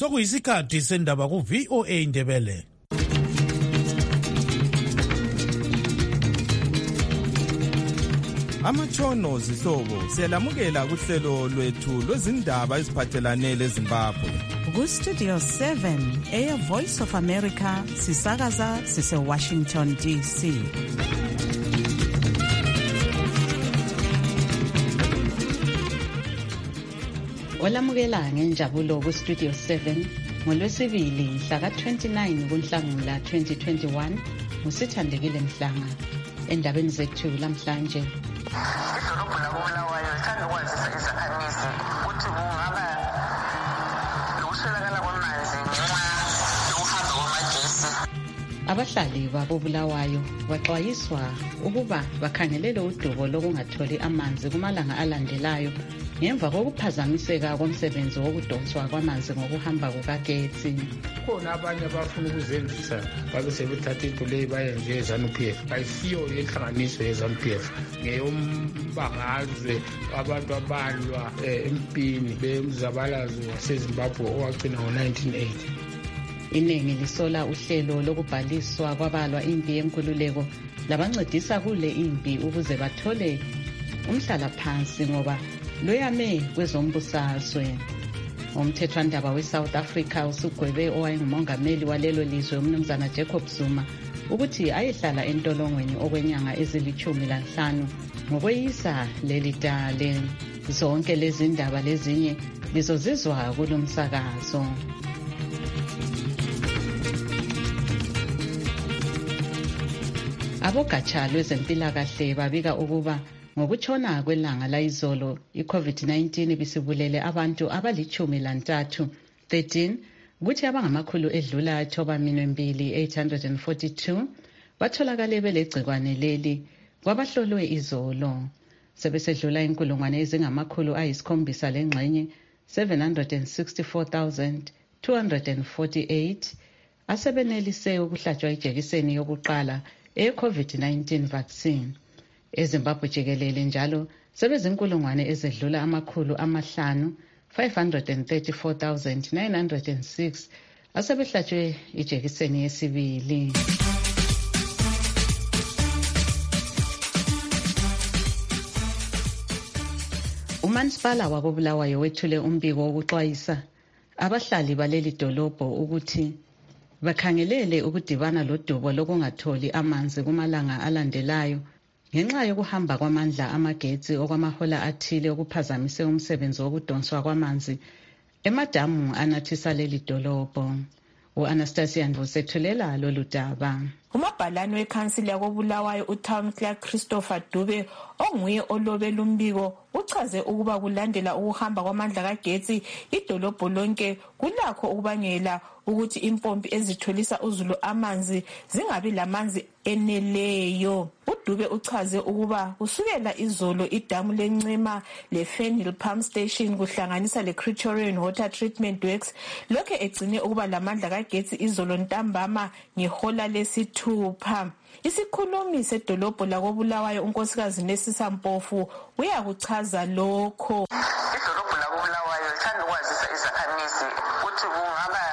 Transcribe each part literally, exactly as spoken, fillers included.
sokuyisikhathi sendaba ku V O A Indebele. Amatshono zihlobo siyalamukela kuhlelo lwethu lwezindaba eziphathelane leZimbabwe. Ku Studio seven, Air Voice of America, sisakaza sise Washington D C. Olamukela ngenjabulo ku Studio seven ngolwesibili mhla ka twenty-nine kuNhlangula twenty twenty-one uSithandekile Mhlanga. Endabeni zethu lamhlanje, idolobho lakoBulawayo lithanda ukwazisa izakhamizi ukuthi kungaba lokuswelakala kwamanzi ngenxa yokuhamba kwamagesi. abahlali bakoBulawayo baxwayiswa ukuba bakhangelele udubo lokungatholi amanzi kumalanga alandelayo ngemva kokuphazamiseka komsebenzi wokudonswa kwamanzi ngokuhamba kukagetsi. Khona abanye abafuna ukuzenzisa babe sebethatha into leyo bayenze eZANU-P F, ayisiyo inhlanganiso yeZANU-P F, ngeyombangazwe abantu abalwa empini bemzabalazo waseZimbabwe owagcina ngo-nineteen eighty. Iningi lisola uhlelo lokubhaliswa kwabalwa impi yenkululeko labancedisa kule impi ukuze bathole umhlala phansi ngoba loyame kwezombusazwe. Umthethwandaba weSouth Africa usugwebe owayengumongameli walelo lizwe umnumzana Jacob Zuma ukuthi ayehlala entolongweni okwenyanga ezilithumi lanhlanu ngokweyisa leli dale. Zonke lezi ndaba lezinye lizozizwa kulomsakazo. Abogatsha lwezempilakahle babika ukuba ngokutshona kwelanga layizolo i-COVID nineteen bisibulele abantu abalichumi lantathu thirteen kuthi abangamakhulu edlula thoba minwe mbili eight hundred forty-two batholakale belegcikwane leli kwabahlolwe izolo. Sebesedlula inkulungwane ezingamakhulu ayisikhombisa lengxenye seven hundred sixty-four thousand two hundred forty-eight asebenelise ukuhlatshwa ijekiseni yokuqala e-COVID nineteen vaccine. eZimbabwe jikelele njalo sebezinkulungwane ezedlula amakhulu amahlanu five hundred thirty-four thousand nine hundred six asebehlatshwe ijekiseni yesibili. uMansipala wakoBulawayo wethule umbiko wokuxwayisa abahlali baleli dolobho ukuthi bakhangelele ukudibana lodubo lokungatholi amanzi kumalanga alandelayo ngenxa yokuhamba kwamandla amagetsi okwamahola athile okuphazamise umsebenzi wokudonswa kwamanzi emadamu anathisa leli dolobho. U-Anastasia Ndvusethulela lolu daba. Umabhalane wekhansili yakoBulawayo uTown Clerk Christopher Dube onguye olobela umbiko uchaze ukuba kulandela ukuhamba kwamandla kagetsi idolobho lonke kulakho ukubangela ukuthi impompi ezitholisa uzulu amanzi zingabi lamanzi eneleyo. uDube uchaze ukuba kusukela izolo idamu leNcema leFenhill Pump Station kuhlanganisa leCriterion Water Treatment Works lokho egcine ukuba lamandla kagetsi izolo ntambama ngehola lesithupha. Isikhulumi sedolobho lakoBulawayo unkosikazi Nesisa Mpofu uyakuchaza lokho. Idolobho lakoBulawayo lithanda ukwazisa izakhamizi ukuthi kungaba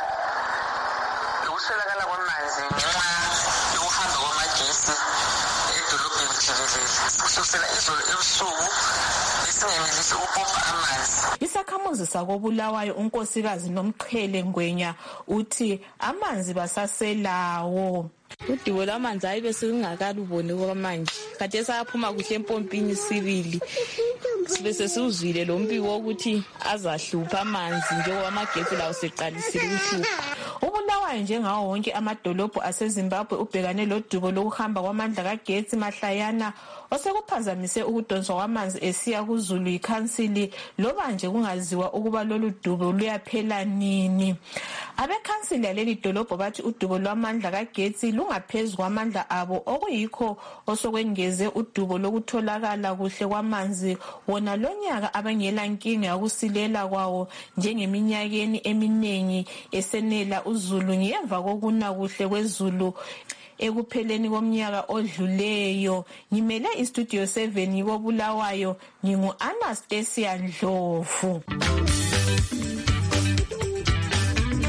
lokuswelakala kwamanzi ngenxa yokuhamba kwamagesi edolobheni jikelele. Kusukela izolo ebusuku besingenelisi ukupompa amanzi. Isakhamuzi sakoBulawayo unkosikazi Nomqhele Ngwenya uthi amanzi basaselawo. Udubo lwamanzi ayibe sekungakaluboni kwamanje kade saphuma kuhle empompini sibili sibese siuzwile lo mpiko ukuthi azahlupha amanzi njengoba amagetsi lawo seqalisile ukuhlupha. uBulawayo njengawo wonke amadolobho aseZimbabwe ubhekane lodubo lokuhamba kwamandla kagetsi mahlayana osekuphazamise ukudonswa kwamanzi esiya kuZulu ikhansili loba nje kungaziwa ukuba lolu dubo luyaphela nini. Abekhansili yaleli dolobho bathi udubo lwamandla kagetsi lungaphezulu kwamandla abo okuyikho osokwengeze udubo lokutholakala kuhle kwamanzi wona lonyaka abangela nkinga yokusilela kwawo njengeminyakeni eminengi esenela uZulu ngemva kokuna kuhle kweZulu ekupheleni komnyaka odluleyo. Ngimele iStudio seven koBulawayo ngingu Anastasia Ndlovu.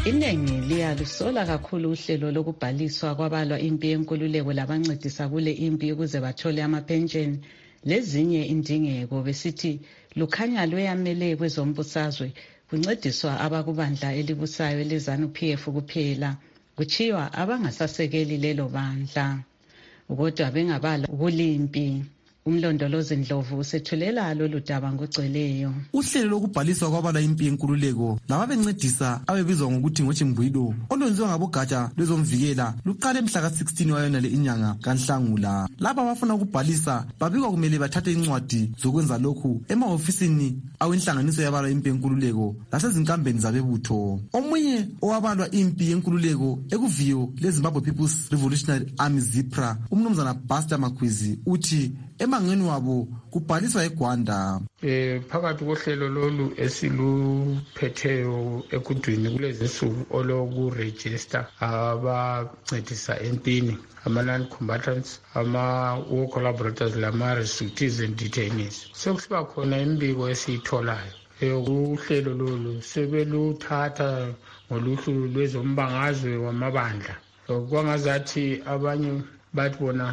Iningi liyalusola kakhulu uhlelo lokubhaliswa kwabalwa impi yenkululeko labancedisa kule impi ukuze bathole amapensheni lezinye indingeko, besithi lukhanya lweyamele kwezombusazwe kuncediswa abakubandla elibusayo elezanu P F kuphela, kuchiwa abangasasekeli lelo bandla kodwa bengabala kulimpi. Umlondolozi Ndlovu usethulela lolu daba ngogcweleyo. Uhlelo lokubhaliswa kwabala impi yenkululeko lababencedisa abebizwa ngokuthi ngochimbwilo olwenziwa ngabogatsha lwezomvikela luqale mhla ka sixteen wayonale inyanga kaNhlangula. Laba abafuna ukubhalisa babikwa kumele bathathe incwadi zokwenza lokhu emahofisini awenhlanganiso yabala impi yenkululeko lasezinkambeni zabebutho. Omunye owabalwa impi yenkululeko ekuviyo leZimbabwe People's Revolutionary Army ZIPRA, umnumzana Buster Makhwizi, uthi emangeni wabo kubhaliswa eGwanda. Eh phakathi kohlelo lolu esiluphetheyo ekudwini kulezi nsuku oloku register abancedisa empini, ama non-combatants, ama war collaborators, lama refugees and detainees. Sekusiba khona imbiko esiyitholayo uhlelo lolu sebeluthatha ngoluhlu lwezombangazwe wamabandla. Kwangazathi abanye bathi bona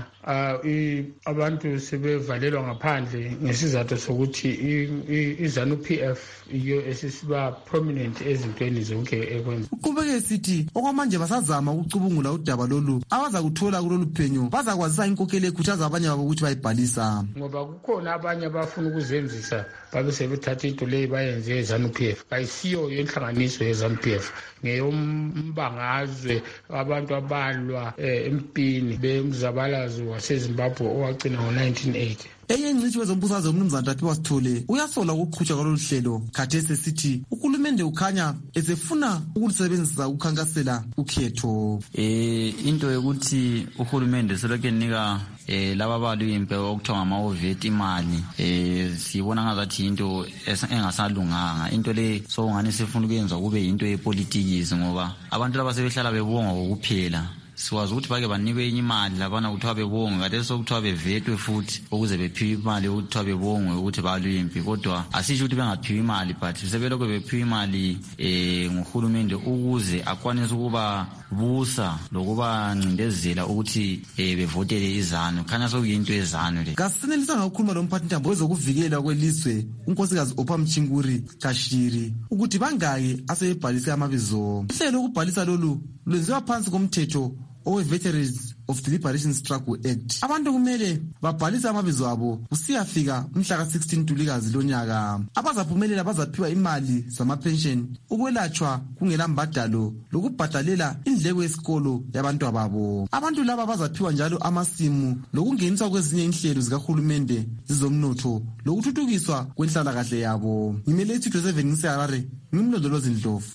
abantu sebevalelwa ngaphandle ngesizathu sokuthi izanu P F iyo esisiba prominent ezintweni zonke ekwenza. Uqhubeke sithi okwamanje basazama ukucubungula udaba lolu, abaza kuthola kulolu phenyo bazakwazisa inkokeli ekhuthaza abanye babo ukuthi bayibhalisa, ngoba kukhona abanye abafuna ukuzenzisa babe sebethatha into leyi bayenze ezanu P F. Ayisiyo yenhlanganiso yezanu P F, ngeyombangazwe abantu abalwa empini bemzabalazo waseZimbabwe owagcina ngo nineteen eighty. Enye ingcitshi wezombusazwe umnumzana Tapiwa Sithole uyasola ukuqhutshwa kwalolu hlelo. Khathesi esithi uhulumende ukhanya esefuna ukulisebenzisa ukukhankasela ukhetho. Eh into yokuthi uhulumende selokhe enika eh laba balwa impi okuthiwa ngama-ovet imali eh sibona ngazathi into engasalunganga. Into le sokungani sifuna ukuyenza kube yinto yepolitics, ngoba abantu laba sebehlala bebonga kokuphela. Siwazi ukuthi bake banikwe enye imali labana ukuthiwa bebongwe, kade sokuthiwa bevetwe futhi ukuze bephiwe imali ukuthiwa bebongwe ukuthi balwe impi. Kodwa asisho ukuthi bengaphiwa imali, but sebelokho bephiwe imali eh nguhulumende ukuze akwanise ukuba busa lokuba ncindezela ukuthi eh bevotele izanu. Khanya sokuyinto ezanu le. Kasinelisa ngokukhuluma lomphathi ntambo wezokuvikela kwelizwe unkosikazi Opha Mchinguri Kashiri ukuthi bangaki asebebhalise amabizo. Uhlelo lokubhalisa lolu lwenziwa phansi komthetho owe Veterans of the Liberation Struggle Act. Abantu kumele babhalise amabizo abo usiyafika mhla ka sixteen Ntulikazi lonyaka. Abazaphumelela bazaphiwa imali zamapension, ukwelatshwa kungela mbadalo lokubhadalela indleko yesikolo yabantu ababo. Abantu laba bazaphiwa njalo amasimu lokungeniswa kwezinye inhlelo zikahulumende zizomnotho lokuthuthukiswa kwenhlalakahle yabo. Ngimele Studio seven ngiseHarare, ngimlondolozi Ndlovu.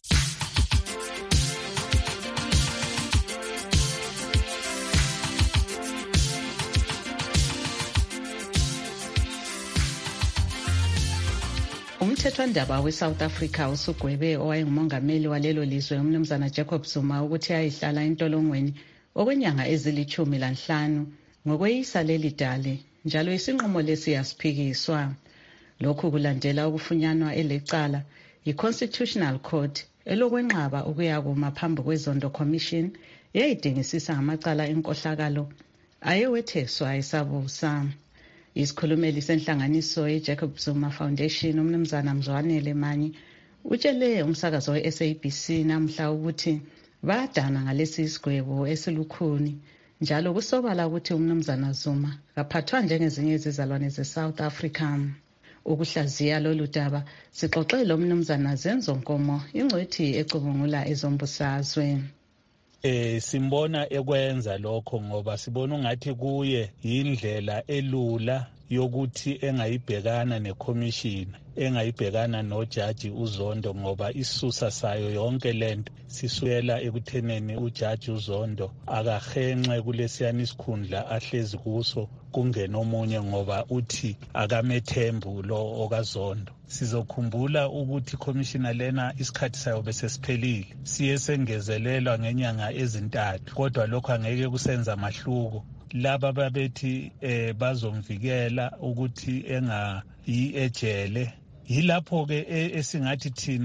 Umthethwandaba we-South Africa usugwebe owayengumongameli walelo lizwe umnumzana Jacob Zuma ukuthi ayihlala entolongweni okwenyanga ezilithumi lanhlanu ngokweyisa leli dale, njalo isinqumo lesi yasiphikiswa. Lokhu kulandela ukufunyanwa elecala yi-Constitutional Court elokwenqaba ukuyakuma phambi kwezondo Commission eyayidingisisa ngamacala enkohlakalo ayewetheswa esabusa. Isikhulumeli senhlanganiso ye-Jacob Zuma Foundation umnumzana Mzwanele Manyi utshele umsakazo we-S A B C namhla ukuthi badana ngalesi sigwebo esilukhuni, njalo kusobala ukuthi umnumzana Zuma kaphathwa njengezinye izizalwane ze-South Africa. Ukuhlaziya lolu daba sixoxele umnumzana Zenzo Nkomo, ingcwethi ecubungula ezombusazwe. Eh simbona ekwenza lokho ngoba sibona ungathi kuye indlela elula yokuthi engayibhekana neCommission, engayibhekana noJaji uZondo, ngoba isusa sayo yonke lento sisukela ekutheneni uJaji uZondo akahenxe kulesiyana isikhundla ahlezi kuso kungena omunye, ngoba uthi akamethembu lo okaZondo. Sizokhumbula ukuthi commissioner lena isikhathi sayo bese siphelile, siye sengezelelwa ngenyanga ezintathu, kodwa lokho angeke kusenza mahluko. Laba babethi eh bazomvikela ukuthi enga yi ejele, yilapho ke esingathi thina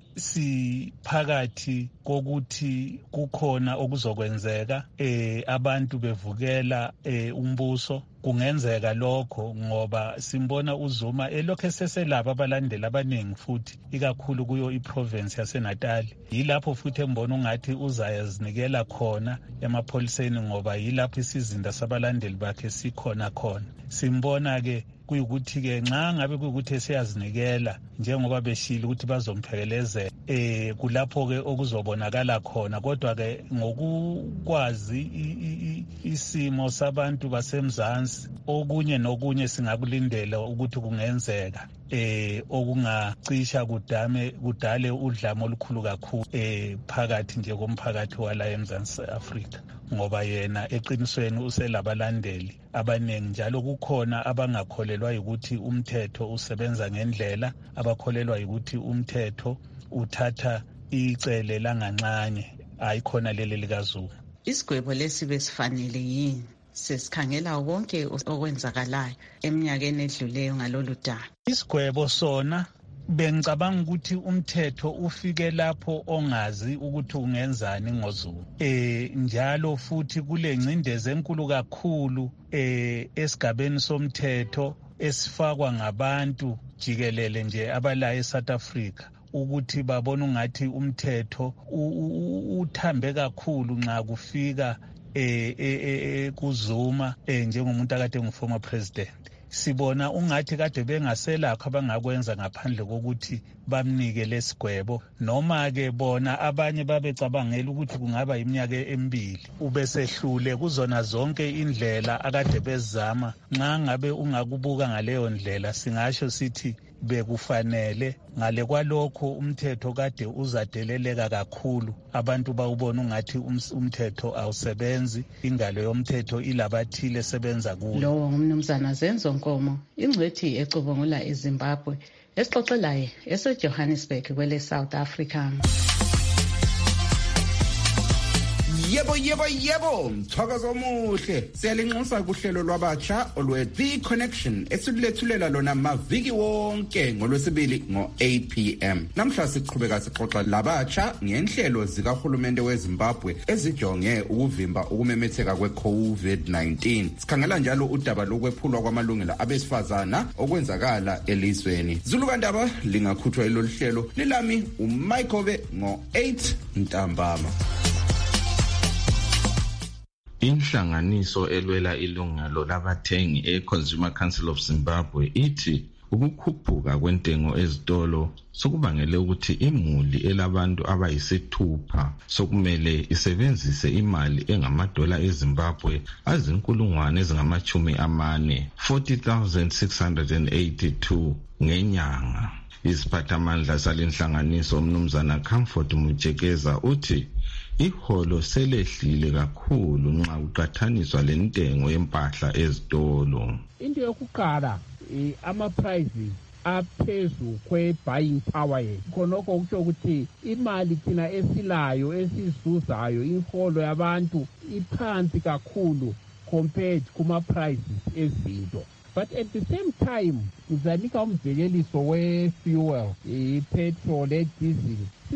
siphakathi kokuthi kukhona okuzokwenzeka eh abantu bevukela eh umbuso. Kungenzeka lokho ngoba simbona uZuma elokho eseselaba abalandeli abaningi futhi ikakhulu kuyo iprovince yaseNatal. Yilapho futhi embona ungathi uzayazinikela khona emapholiseni ngoba yilapho isizinda sabalandeli bakhe sikhona khona. Simbona ke kuyukuthi ke nxa ngabe kuyukuthi esiyazinikela njengoba beshilo ukuthi bazomphekelezela eh kulapho ke okuzobonakala khona. Kodwa ke ngokukwazi isimo sabantu basemzansi okunye nokunye singakulindela ukuthi kungenzeka eh okungacisha kudame kudale udlame olukhulu kakhulu eh phakathi nje komphakathi wala eMzansi Afrika ngoba yena eqinisweni uselabalandeli abaningi njalo kukhona abangakholelwa ukuthi umthetho usebenza ngendlela, abakholelwa ukuthi umthetho uthatha icele langanxanye ayikhona leli likaZuma. Isigwebo lesi besifanele yini? Sesikhangela wonke okwenzakalayo eminyakeni edluleyo ngalolu daba. Isigwebo sona bengicabanga ukuthi umthetho ufike lapho ongazi ukuthi ungenzani ngoZuma. Eh njalo futhi kule ncindezi enkulu kakhulu eh esigabeni somthetho esifakwa ngabantu jikelele nje abala eSouth Africa ukuthi babona ungathi umthetho uthambe kakhulu nxa kufika eh eh kuZuma eh njengomuntu akade nguformer president. Sibona ungathi kade bengaselakho abangakwenza ngaphandle kokuthi bamnike lesigwebo noma ke bona abanye babecabangela ukuthi kungaba iminyaka emibili ubesehlule kuzona zonke indlela akade bezama. Nxa ngabe ungakubuka ngaleyo ndlela singasho sithi bekufanele ngale kwalokho umthetho kade uzadeleleka kakhulu, abantu bawubona ungathi umthetho awusebenzi, ingalo yomthetho ilabathile sebenza kulo. Lo ngumnumzana Zenzo Nkomo, ingcwethi ecubungula eZimbabwe, esixoxelayo eseJohannesburg kwele South Africa. Yebo yebo yebo, mthakazo omuhle. Siyalinxusa kuhlelo lwabatsha olwe The Connection esilethulela lona maviki wonke ngolwesibili ngo eight p m. Namhla siqhubeka sixoxa labatsha ngenhlelo zikahulumende weZimbabwe ezijonge ukuvimba ukumemetheka kwe-COVID nineteen. Sikhangela njalo udaba lokwephulwa kwamalungelo abesifazana okwenzakala elizweni. Zulukandaba lingakhuthwa ilolu hlelo lilami uMaikobe ngo eight ntambama. Inhlanganiso elwela ilungelo labathengi e-Consumer Council of Zimbabwe ithi ukukhuphuka kwentengo ezitolo sokubangele ukuthi imuli elabantu abayisithupha sokumele isebenzise imali engamadola eZimbabwe azinkulungwane ezingamachumi amane forty thousand six hundred eighty-two ngenyanga. Isiphathamandla salenhlanganiso umnumzana Comfort Mujekeza uthi iholo selehlile kakhulu nxa kuqathaniswa lentengo yempahla ezitolo. Into yokuqala ama prices aphezu kwe buying power yethu, khonokho kusho ukuthi imali thina esilayo esizuzayo iholo yabantu iphansi kakhulu compared kuma prices ezinto. But at the same time uzanika umzekeliso we-fuel, i-petrol, diesel,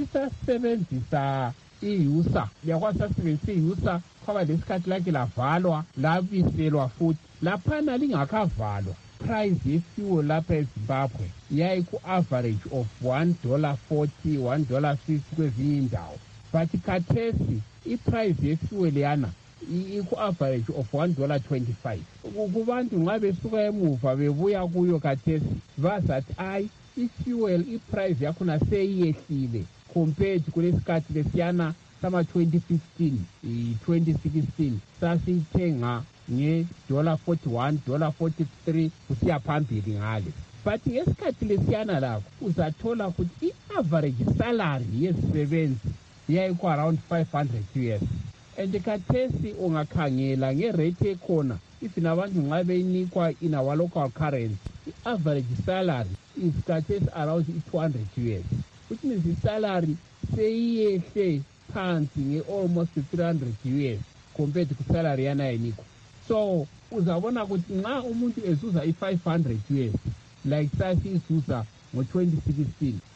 sisasebenzisa i-usa, liyakwazi sasebenzisa i-usa kwaba lesikhathi lake lavalwa labiselwa futhi laphana lingakavalwa. Price ye-fuel lapha eZimbabwe yayi ku-average of one dollar forty, one dollar fifty kwezinye indawo, but khathesi i-price ye-fuel yana iku-average of one dollar twenty-five. Kubantu nxa besuka emuva bebuya kuyo khathesi bazathi ayi i-fuel i-price yakhona seyiyehlile compared kulesikhathi lesiyana sama twenty fifteen, twenty sixteen sasithenga nge-dollar forty-one, dollar forty-three kusiya phambili ngale. But ngesikhathi lesiyana lakho uzathola ukuthi i-average salary yesisebenzi yayiku around five hundred U S. And khathesi ungakhangela ngerate ekhona ifina abantu nxa beyinikwa in our local currency, i-average salary is khathesi around two hundred U S, which means the salary seyiyehle phansi nge-almost three hundred U S compared to salary yana yenikwa. So uzabona ukuthi nxa umuntu ezuza i-five hundred U S like sasizuza ngo twenty sixteen,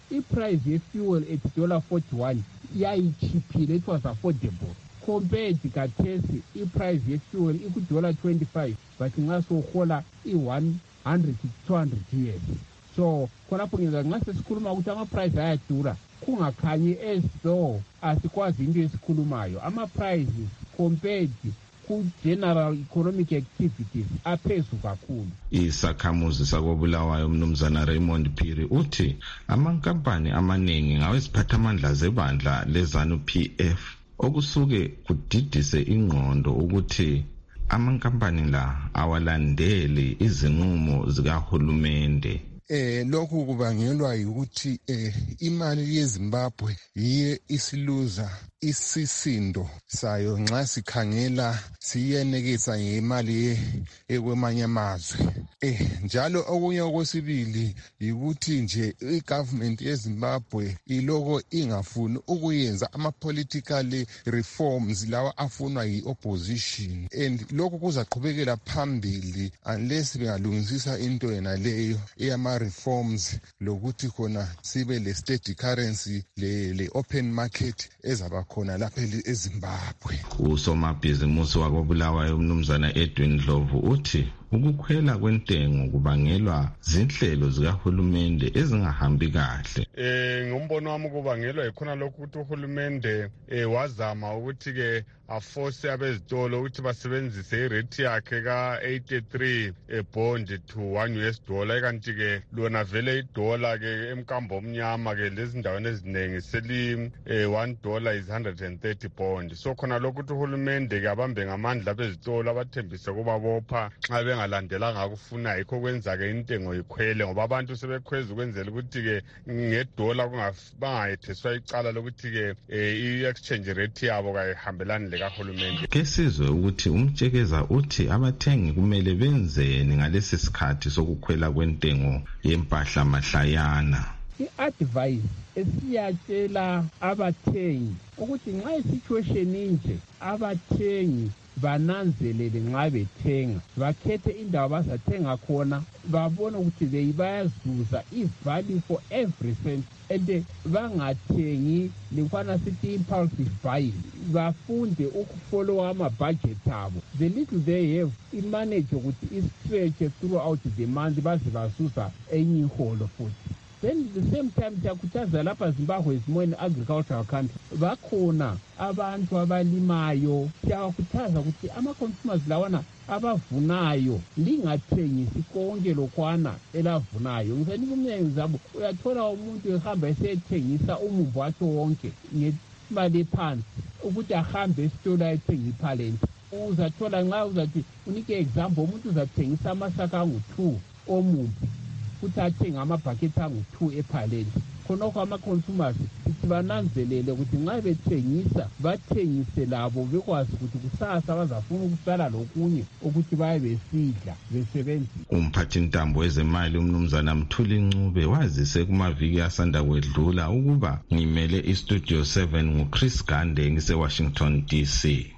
i-price ye-fuel at dollar forty-one yayichiphile, it was affordable compared kathesi i-price ye-fuel iku-dollar twenty-five but nxa sohola i-one hundred to two hundred years. So khonapho ngenza nxa sesikhuluma ukuthi ama-price ayadura kungakhanyi as though asikwazi into esikhulumayo. Ama-prices compared ku-general economic activities aphezulu kakhulu. Isakhamuzi sakobulawayo mnumzana Raymond Phiri uthi amankampani amaningi ngaweziphathamandla zebandla lezanu P F okusuke kudidise ingqondo ukuthi amankampani la awalandeli izinqumo zikahulumende. Eh lokhu kubangelwa ukuthi eh imali yeZimbabwe yiye isiluza isisindo sayo nxa sikhangela siyenekeza ngemali ekwamanye amazwe. Eh njalo okunye okwesibili ukuthi nje igovernment yeZimbabwe iloko ingafuni ukuyenza ama political reforms lawa afunwa yi-opposition, and lokhu kuzaqhubekela phambili unless bengalungisisa into yena leyo eyama reforms lokuthi khona sibe le state currency le, le open market ezaba khona lapha eZimbabwe. Usomabhizimusi wakobulawayo umnumzana Edwin Ndlovu uthi ukukhwela kwentengo kubangelwa zinhlelo zikahulumende ezingahambi kahle. Eh ngombono wami kubangelwa ikhona lokhu ukuthi uhulumende eh wazama ukuthi ke aforce abezitolo ukuthi basebenzise irate yakhe ka eighty-three e bond to one U S dollar, kanti ke lona vele idollar ke emkambo omnyama ke lezindaweni eziningi seli one dollar is one hundred thirty bond. So khona lokhu ukuthi uhulumende ke abambe ngamandla abezitolo abathembise kuba bopha nxa bengalandela ngakufuna yikho kwenza ke intengo ikhwele ngoba abantu sebekhweza ukwenzela ukuthi ke ngedollar kungabangayetheswa icala lokuthi ke i-exchange rate yabo kayihambelani lekahulumende. Kesizwe ukuthi umtshekeza uthi abathengi kumele benzeni ngalesi sikhathi sokukhwela kwentengo yempahla mahlayana. I-advice esiyatshela abathengi ukuthi nxa isituation inje abathengi bananzelele nxa bethenga, bakhethe indawo bazathenga khona, babone ukuthi beyibayazuza i-value for every cent, and bangathengi lekwana sithi impulsive buying, bafunde ukufollow ama-budget abo. The little they have imanage ukuthi i-stretch throughout the month baze bazuza enye iholo futhi. Then at the same time siyakhuthaza lapha Zimbabwe is more an agricultural country, bakhona abantu abalimayo, siyakhuthaza ukuthi ama-consumers lawana abavunayo lingathengisi konke lokwana elavunayo. Ngisanika umnyango zabo, uyathola umuntu ehamba esethengisa umumbu wakhe wonke ngemali ephansi ukuthi ahambe esitolo ayethenga iphalenti. Uzathola nxa uzathi unike example umuntu uzathengisa amasaka angu-two omumbu ukuthi athenga amabhakethi angu-two ephalenti. Khonokho ama-consumers sithi bananzelele ukuthi nxa bethengisa bathengise labo bekwazi ukuthi kusasa bazafuna ukusala lokunye ukuthi baye besidla besebenzisa. Umphathintambo wezemali umnumzana Mthuli Ncube wazise kumaviki asanda kwedlula ukuba ngimele iStudio seven nguChris Gande ngise-Washington D C.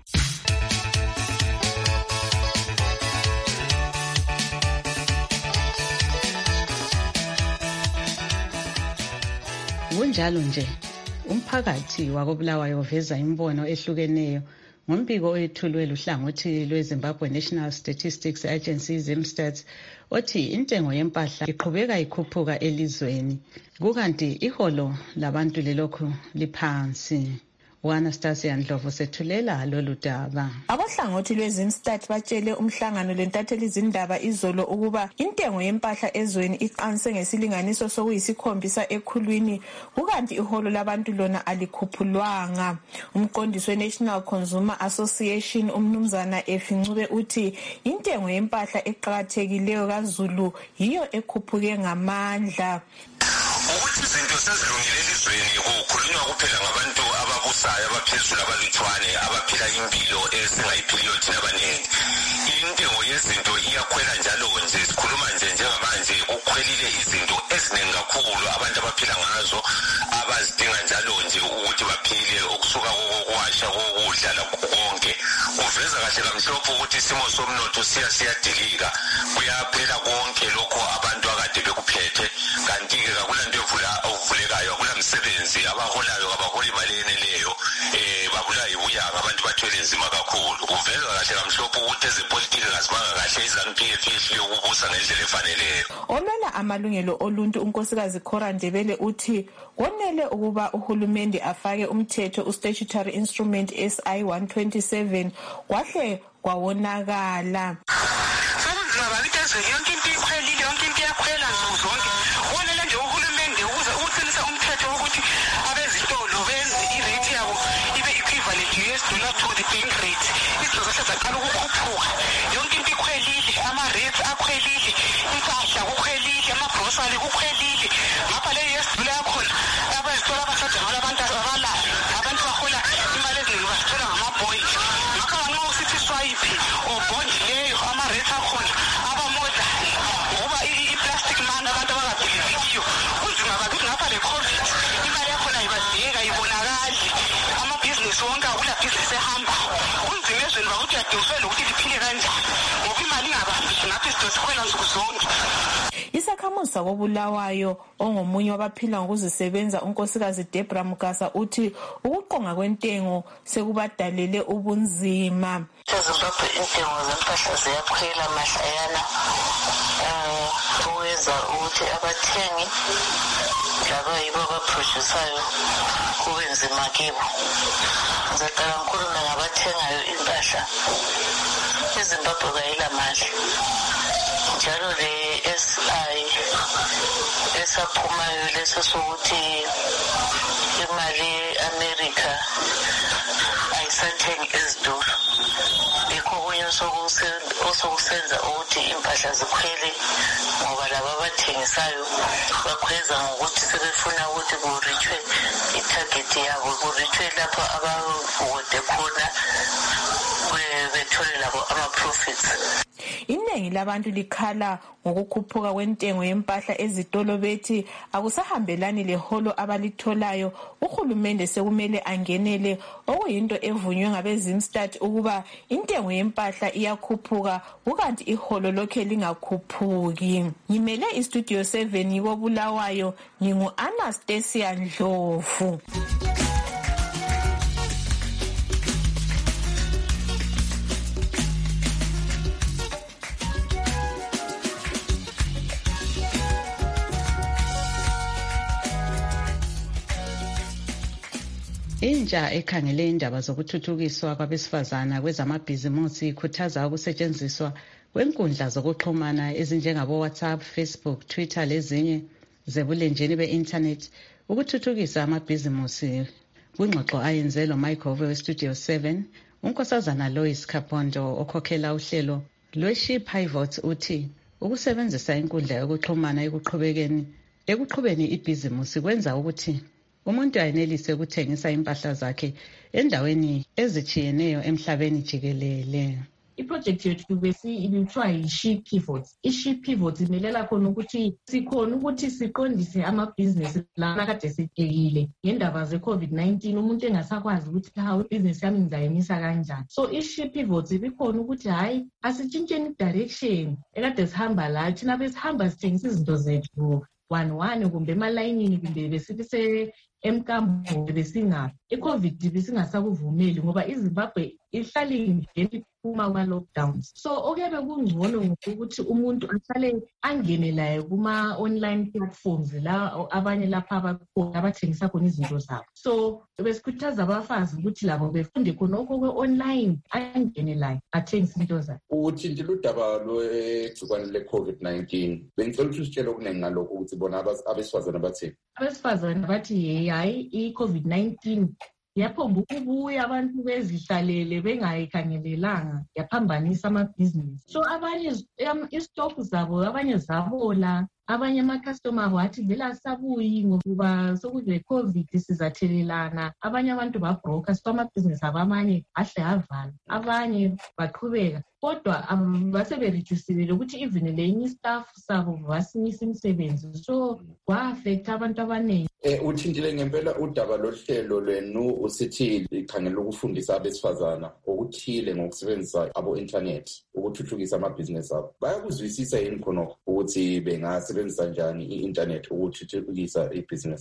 Kunjalo nje umphakathi wakobulawayo uveza imbono ehlukeneyo ngombiko oyethulwe luhlangothi lweZimbabwe National Statistics Agency ZimStats othi intengo yempahla iqhubeka ikhuphuka elizweni kukanti iholo labantu lelokhu liphansi. U-Anastasia Ndlovu sethulela lolu daba. Abohlangothi lweZimStat batshele umhlangano lentatheli izindaba izolo ukuba intengo yempahla ezweni iqanse ngesilinganiso sokuyisikhombisa ekhulwini kukanti iholo labantu lona alikhuphulwanga. Umqondisi we-National Consumer Association umnumzana Efincube uthi intengo yempahla eqakathekileyo kaZulu yiyo ekhuphuke ngamandla. Ukuthi izinto sezilungile elizweni kukhulunywa kuphela ngabantu ababusayo abaphezulu abalutshwane abaphila impilo esingayiphiliyo thina abaningi. Intengo yezinto iyakhwela njalo nje, sikhuluma nje njengamanje kukhwelile izinto eziningi kakhulu abantu abaphila ngazo abazidinga njalo nje ukuthi baphile, okusuka kokuwasha kokudla lakho konke. Kuveza kahle kamhlophe ukuthi isimo somnotho siya siyadilika, kuyaphela konke lokho abantu akade bekuphethe, kanti ke akulanto evula ovulekayo nzima kakhulu. Kuvela kahle kamhlophe ukuthi ezepolitiki ngazibanga kahle iZANU-P F yehlile ukubusa ngendlela efaneleyo. Omela amalungelo oluntu unkosikazi Cora Ndebele uthi konele ukuba uhulumende afake umthetho u-Statutory Instrument S I one twenty-seven kwahle kwawonakala. Yonke into ikhwelile, yonke into iyakhwela nsuku zonke. Wonele nje uhulumende ukuze uqinise umthetho wokuthi abezitolo benze irate yabo ibe equivalent U S dollar to the bank rate. Izinto sezaqala ukukhuphuka. Yonke into ikhwelile, ama-rates akhwelile, impahla kukhwelile, ama-grocery kukhwelile. Ngapha le U S dollar yakhona abezitolo abasaja ngala abantu abalayo. Abantu bahola imali eziningi bazithola ngama-point. Ngakho nxa usithi swipe or bond leyo ama-rates akhona wonke akula business ehamba kunzima ezweni bakuthi uyadosela ukuthi liphile kanjani ngoba imali ingabambi ngapha isidosikhwela nsuku zonke. Isakhamuzi sakobulawayo ongomunye wabaphila ngokuzisebenza unkosikazi Debra Mugasa uthi ukuqonga kwentengo sekubadalele ubunzima. eZimbabwe intengo zempahla ziyakhwela mahlayana ukwenza ukuthi abathengi laba yibo abaprodusayo kube nzima kibo. Ngizaqala ngikhulume ngabathengayo impahla. eZimbabwe kayilamali njalo le S I esaphumayo leso sokuthi imali ye-America ayisathengi ezitolo. Yikho kunye osokusenza ukuthi impahla zikhwele ngoba laba abathengisayo bakhweza ngokuthi sebefuna ukuthi kurithwe itarget yabo, kurithwe lapho abavode khona bethole labo ama-profits. Iningi labantu likhala ngokukhuphuka kwentengo yempahla ezitolo bethi akusahambelani leholo abalitholayo. Uhulumende sekumele angenele okuyinto evunywe ngabezimstat ukuba intengo yempahla iyakhuphuka ukanti iholo lokhe lingakhuphuki. Ngimele istudio seven yikobulawayo ngingu Anastasia Ndlovu. Intsha ekhangele indaba zokuthuthukiswa kwabesifazana kwezamabhizimusi ikhuthaza ukusetshenziswa kwenkundla zokuxhumana ezinjengabo WhatsApp, Facebook, Twitter lezinye zebulenjini be-internet ukuthuthukisa amabhizimusi. Kwingxoxo ayenzelwa Michael we-Studio seven, unkosazana Lois Kapondo okhokhela uhlelo lwe-She Pivot uthi ukusebenzisa inkundla yokuxhumana ekuqhubekeni ekuqhubeni ibhizimusi kwenza ukuthi umuntu ayenelise ukuthengisa impahla zakhe endaweni ezitshiyeneyo emhlabeni jikelele. Iproject yethu besiyithiwa yi-She Pivot. I-She Pivot imelela khona ukuthi sikhona ukuthi siqondise amabhizinesi lana kade sitekile ngendaba ze-COVID nineteen, umuntu engasakwazi ukuthi hawu ibhizinesi yami ngizayimisa kanjani. So i-She Pivot ibikhona ukuthi hayi asitshintsheni i-direction ekade sihamba la, thina besihamba sithengisa izinto zethu one one kumbe emalayinini kumbe besithi emkambo besinga i-COVID besingasakuvumeli ngoba iZimbabwe ihlala ingene iphuma kwa-lockdowns. So okuyabe kungcono ukuthi umuntu ahlale angenelayo kuma-online platforms la abanye lapha abathengisa khona izinto zabo. So besikhuthaza abafazi ukuthi labo befunde khonokho kwe-online angenelayo athengisa izinto zabo. Uthintile udaba lwegciwane le-COVID nineteen. Bengicela ukuthi usitshele okuningi ngalokho ukuthi bona abesifazane bathini. Abesifazane bathi hayi i-COVID nineteen yaphomba ukubuya abantu bezihlalele bengayikhangelelanga yaphambanisa amabhizinisi. So abanye istock zabo abanye zabola, abanye ama-customer abo athi vele sabuyi ngokuba sokule-COVID sizathelelana. Abanye abantu babroka, so amabhizinisi abo amanye ahle avala, abanye baqhubeka. Kodwa basebereducile ukuthi even lenye staff sabo basimisa imisebenzi, so kwa-affecta abantu abaningi. Eh uthintile ngempela udaba lohlelo lwenu usithi likhangela ukufundisa abesifazana okuthile ngokusebenzisa abo-internet ukuthuthukisa amabhizinesi abo. Bayakuzwisisa yini khona ukuthi bengasebenzisa njani i-internet ukuthuthukisa ibhizinesi abo?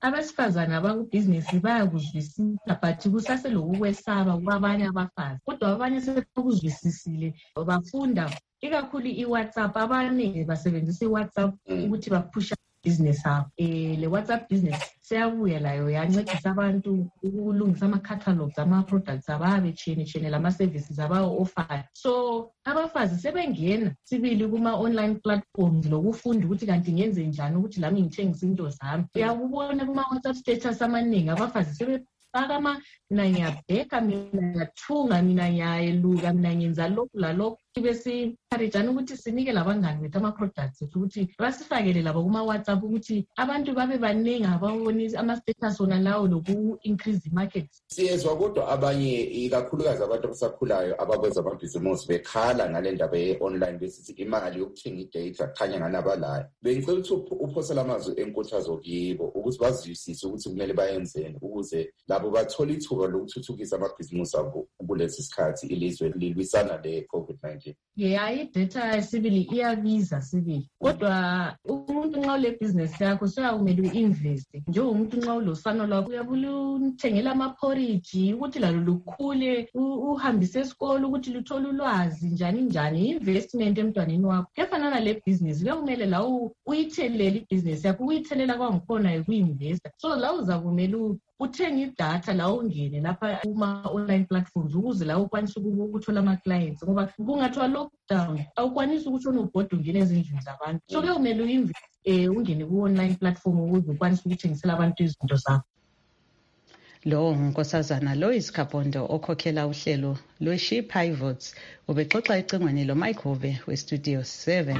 abesifazane abakubhizinisi bayakuzwisisa but kusaseloku kwesaba kwabanye abafazi, kodwa abanye sebekuzwisisile bafunda ikakhulu i-WhatsApp. Abaningi basebenzisa i-WhatsApp ukuthi baphusha business abo. Eh le WhatsApp business siyabuya layo yancedisa abantu ukulungisa ama-catalogs ama-products ababe chene chene lama-services abawo-offer. So abafazi sebengena sibili kuma-online platforms lokufunda ukuthi kanti ngenze njani ukuthi lami ngithengise into zami. Uyakubona kuma-WhatsApp status amaningi abafazi sebe Pakama mina ngiyabheka, mina ngiyathunga, mina ngiyayeluka, mina ngenza lokhu lalokhu. Bese encourage ukuthi sinike labangani bethu ama-products ukuthi basifakele labo kuma-WhatsApp ukuthi abantu babe baningi ababonisa ama-status wona lawo loku-increase i-market. Siyezwa kodwa abanye ikakhulukazi abantu abasakhulayo abakwenza amabhizimusi bekhala ngale ndaba ye-online besithi imali yokuthenga i-data khanya nganabalayo. Bengicela ukuthi uphosele amazwi enkuthazo kibo ukuthi bazwisise ukuthi kumele bayenzeni ukuze labo bathole ithuba lokuthuthukisa amabhizimusi abo kulesi sikhathi ilizwe lilwisana le-COVID nineteen. Yeah, i-data sibili iyabiza sibili. Kodwa umuntu nxa ule business yakho soyakumele uinvest. Njengomuntu nxa ulosano lwakho uyabula uthengela ama-porridge ukuthi lalo lukhule, uhambise esikole ukuthi luthole ulwazi njani njani, investment emntwaneni wakho. Kefanana le business kumele lawo uyithelele i-business yakho, uyithelela kwangikhona ukuinvesta. So la uzakumele uthenga idatha la ungene lapha kuma-online platforms ukuze la ukwanisa ukuthola ama-clients ngoba kungathiwa lockdown awukwanisi ukuthi unobhoda ungene ezindlini zabantu. So ke kumele uinvest um ungene ku-online platform ukuze ukwanisa ukuthengisela abantu izinto zakho. Lo ngunkosazana Lois Kapondo okhokhela uhlelo lwe-She Pivots ubexoxa ecingweni lo Mike Hove we-Studio seven.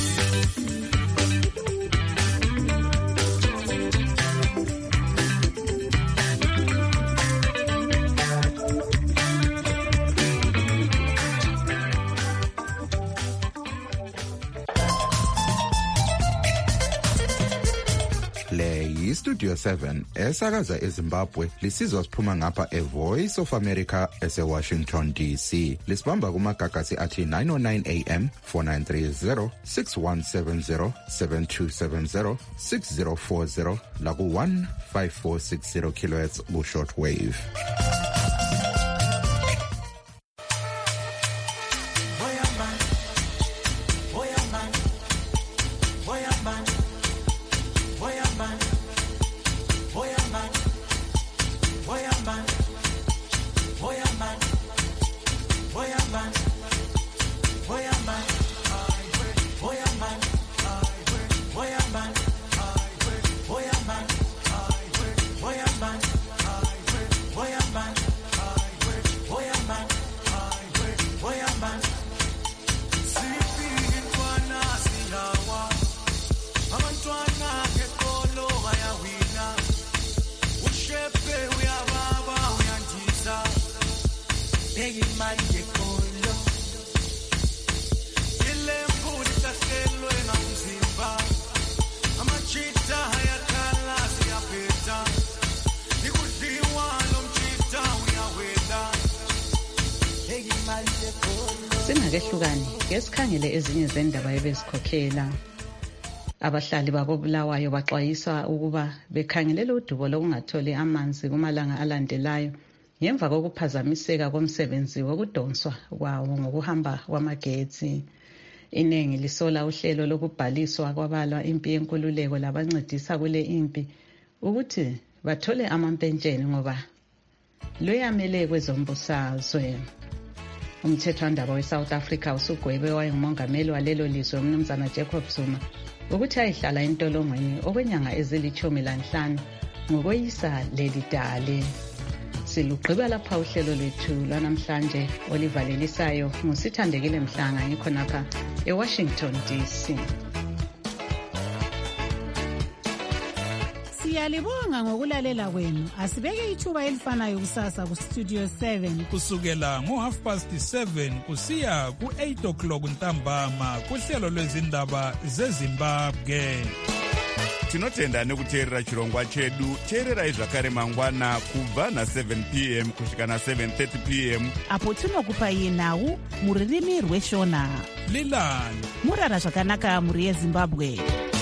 Studio seven esakaza eZimbabwe lisizwa siphuma ngapha eVoice of America ese-Washington D C. Lisibamba kumagagasi athi nine oh nine A M, four nine three zero, six one seven zero, seven two seven zero, six zero four zero laku one five four six zero kilohertz ku-short wave. Singakehlukani ngesikhangele ezinye zendaba ebezikhokhela. Abahlali bakobulawayo baxwayiswa ukuba bekhangelela udubo lokungatholi amanzi kumalanga alandelayo ngemva kokuphazamiseka komsebenzi wokudonswa kwawo ngokuhamba kwamagetsi. Iningi lisola uhlelo lokubhaliswa kwabalwa impi yenkululeko labancedisa kule impi ukuthi bathole amampentsheni ngoba luyamele kwezombusazwe. Umthethwandaba we-South Africa usugwebe wayengumongameli walelo lizwe umnumzana Jacob Zuma ukuthi ayihlala entolongweni okwenyanga ezilithumi lanhlanu ngokweyisa leli dale. Silugqiba lapha uhlelo lwethu lwanamhlanje olivalelisayo nguSithandekile Mhlanga ngikho napha eWashington D C. Siyalibonga ngokulalela kwenu. Asibeke ithuba elifanayo kusasa ku-Studio seven kusukela ngo-half past seven kusiya ku-eight o'clock ntambama kuhlelo lwezindaba zeZimbabwe. Tinotenda nekuteerera chirongwa chedu. Teererai zvakare mangwana kubva na-seven p m kusvika na-seven thirty p m apo tinokupai nhau muririmi rweshona. Lilani murara zvakanaka muri yeZimbabwe.